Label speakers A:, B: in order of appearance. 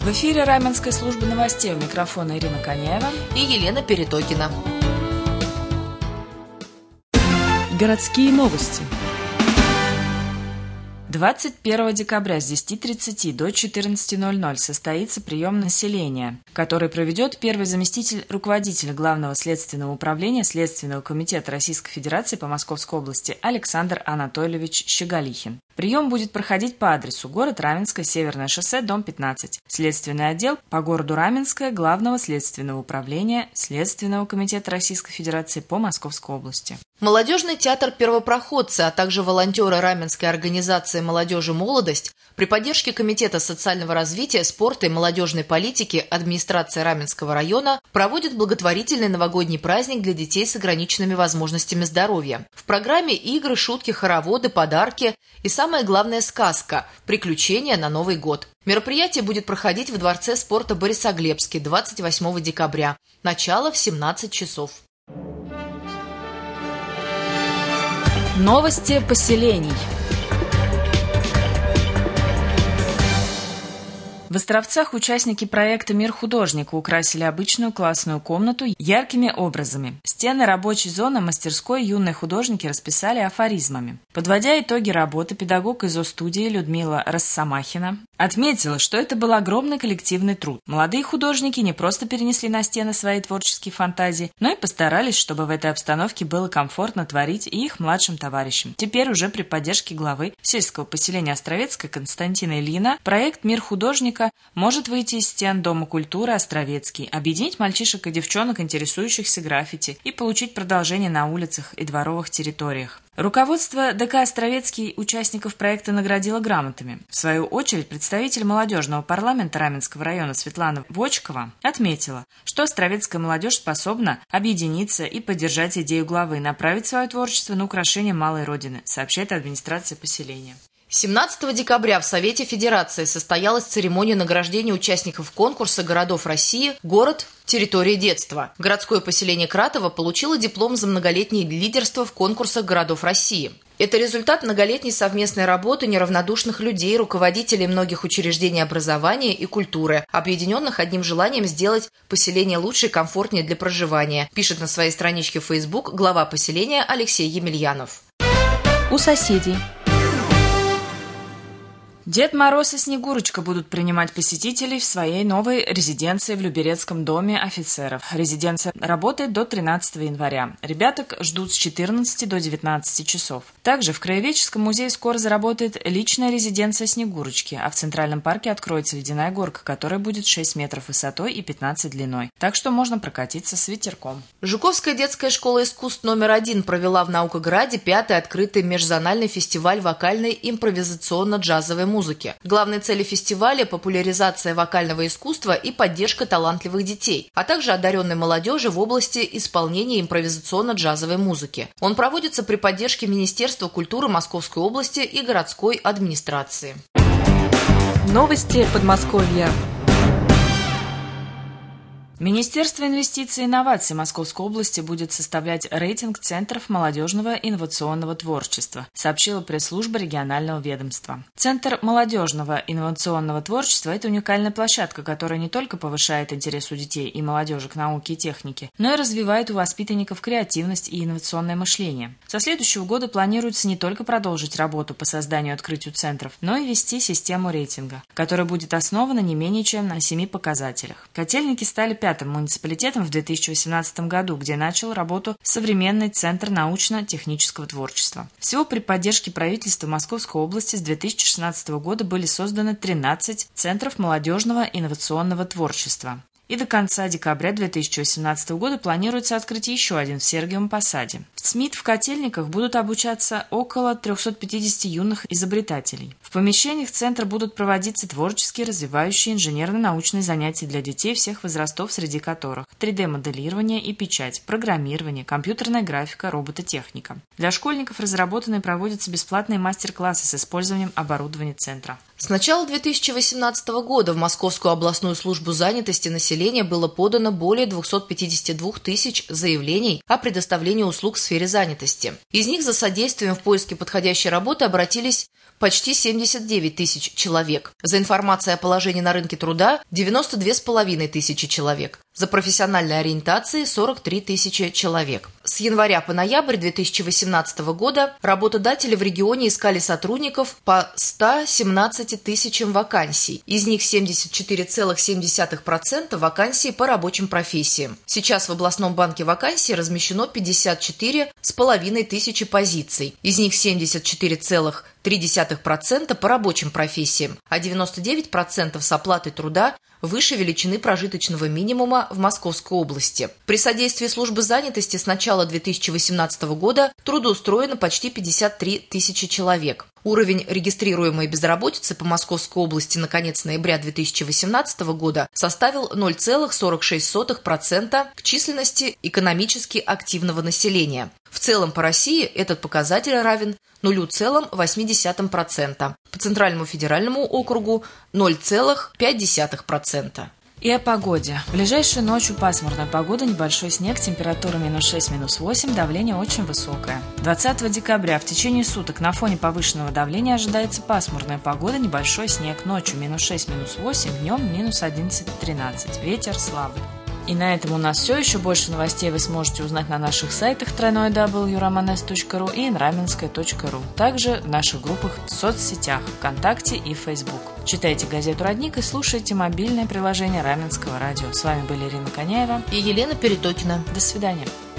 A: В эфире Раменской службы новостей. У микрофона Ирина Коняева
B: и Елена Перетокина.
C: Городские новости.
A: 21 декабря с 10:30 до 14:00 состоится прием населения, который проведет первый заместитель руководителя Главного следственного управления Следственного комитета Российской Федерации по Московской области Александр Анатольевич Щеголихин. Прием будет проходить по адресу: город Раменское, Северное шоссе, дом 15. Следственный отдел по городу Раменское Главного следственного управления Следственного комитета Российской Федерации по Московской области.
B: Молодежный театр «Первопроходцы», а также волонтеры Раменской организации «Молодежи Молодость» при поддержке Комитета социального развития, спорта и молодежной политики администрации Раменского района проводят благотворительный новогодний праздник для детей с ограниченными возможностями здоровья. В программе игры, шутки, хороводы, подарки и, самое главное, сказка «Приключения на Новый год». Мероприятие будет проходить в Дворце спорта Борисоглебский 28 декабря. Начало в 17 часов.
A: Новости поселений. В Островцах участники проекта «Мир художника» украсили обычную классную комнату яркими образами. Стены рабочей зоны мастерской юные художники расписали афоризмами. Подводя итоги работы, педагог из ОС-студии Людмила Росомахина отметила, что это был огромный коллективный труд. Молодые художники не просто перенесли на стены свои творческие фантазии, но и постарались, чтобы в этой обстановке было комфортно творить и их младшим товарищам. Теперь уже при поддержке главы сельского поселения Островецкое Константина Ильина проект «Мир художника» может выйти из стен Дома культуры Островецкий, объединить мальчишек и девчонок, интересующихся граффити, и получить продолжение на улицах и дворовых территориях. Руководство ДК «Островецкий» участников проекта наградило грамотами. В свою очередь, представитель молодежного парламента Раменского района Светлана Вочкова отметила, что островецкая молодежь способна объединиться и поддержать идею главы, направить свое творчество на украшение малой родины, сообщает администрация поселения.
B: 17 декабря в Совете Федерации состоялась церемония награждения участников конкурса городов России «Город. Территория детства». Городское поселение Кратово получило диплом за многолетнее лидерство в конкурсах городов России. Это результат многолетней совместной работы неравнодушных людей, руководителей многих учреждений образования и культуры, объединенных одним желанием сделать поселение лучше и комфортнее для проживания, пишет на своей страничке в Facebook глава поселения Алексей Емельянов.
C: У соседей.
A: Дед Мороз и Снегурочка будут принимать посетителей в своей новой резиденции в Люберецком доме офицеров. Резиденция работает до 13 января. Ребяток ждут с 14 до 19 часов. Также в Краеведческом музее скоро заработает личная резиденция Снегурочки, а в Центральном парке откроется ледяная горка, которая будет 6 метров высотой и 15 длиной. Так что можно прокатиться с ветерком.
B: Жуковская детская школа искусств номер 1 провела в Наукограде 5-й открытый межзональный фестиваль вокальной импровизационно-джазовой музыки. Главной целью фестиваля – популяризация вокального искусства и поддержка талантливых детей, а также одаренной молодежи в области исполнения импровизационно-джазовой музыки. Он проводится при поддержке Министерства культуры Московской области и городской администрации.
C: Новости Подмосковья.
A: Министерство инвестиций и инноваций Московской области будет составлять рейтинг центров молодежного инновационного творчества, сообщила пресс-служба регионального ведомства. Центр молодежного инновационного творчества – это уникальная площадка, которая не только повышает интерес у детей и молодежи к науке и технике, но и развивает у воспитанников креативность и инновационное мышление. Со следующего года планируется не только продолжить работу по созданию и открытию центров, но и ввести систему рейтинга, которая будет основана не менее чем на 7 показателях. Котельники стали 5-м муниципалитетом в 2018 году, где начал работу современный Центр научно-технического творчества. Всего при поддержке правительства Московской области с 2016 года были созданы 13 центров молодежного инновационного творчества. И до конца декабря 2018 года планируется открыть еще один в Сергиевом Посаде. В СМИТ в Котельниках будут обучаться около 350 юных изобретателей. В помещениях центра будут проводиться творческие, развивающие инженерно-научные занятия для детей всех возрастов, среди которых 3D-моделирование и печать, программирование, компьютерная графика, робототехника. Для школьников разработаны и проводятся бесплатные мастер-классы с использованием оборудования центра.
B: С начала 2018 года в Московскую областную службу занятости населения было подано более 252 тысяч заявлений о предоставлении услуг в сфере занятости. Из них за содействием в поиске подходящей работы обратились почти 79 тысяч человек. За информацией о положении на рынке труда – 92,5 тысячи человек. За профессиональной ориентацией – 43 тысячи человек. С января по ноябрь 2018 года работодатели в регионе искали сотрудников по 117 тысячам вакансий. Из них 74,7% вакансий по рабочим профессиям. Сейчас в областном банке вакансий размещено 54,5 тысячи позиций. Из них 74,3% по рабочим профессиям, а 99% с оплатой труда выше величины прожиточного минимума в Московской области. При содействии службы занятости с начала 2018 года трудоустроено почти 53 тысячи человек. Уровень регистрируемой безработицы по Московской области на конец ноября 2018 года составил 0,46% к численности экономически активного населения. В целом по России этот показатель равен 0,8%. По Центральному федеральному округу 0,5%.
A: И о погоде. В ближайшую ночью пасмурная погода, небольшой снег, температура -6, -8, давление очень высокое. 20 декабря в течение суток на фоне повышенного давления ожидается пасмурная погода, небольшой снег, ночью -6, -8, днем -11-13, ветер слабый. И на этом у нас все. Еще больше новостей вы сможете узнать на наших сайтах www.romanes.ru и inramenskoye.ru. Также в наших группах в соцсетях ВКонтакте и Facebook. Читайте газету «Родник» и слушайте мобильное приложение Раменского радио. С вами были Ирина Коняева
B: и Елена Перетокина.
A: До свидания.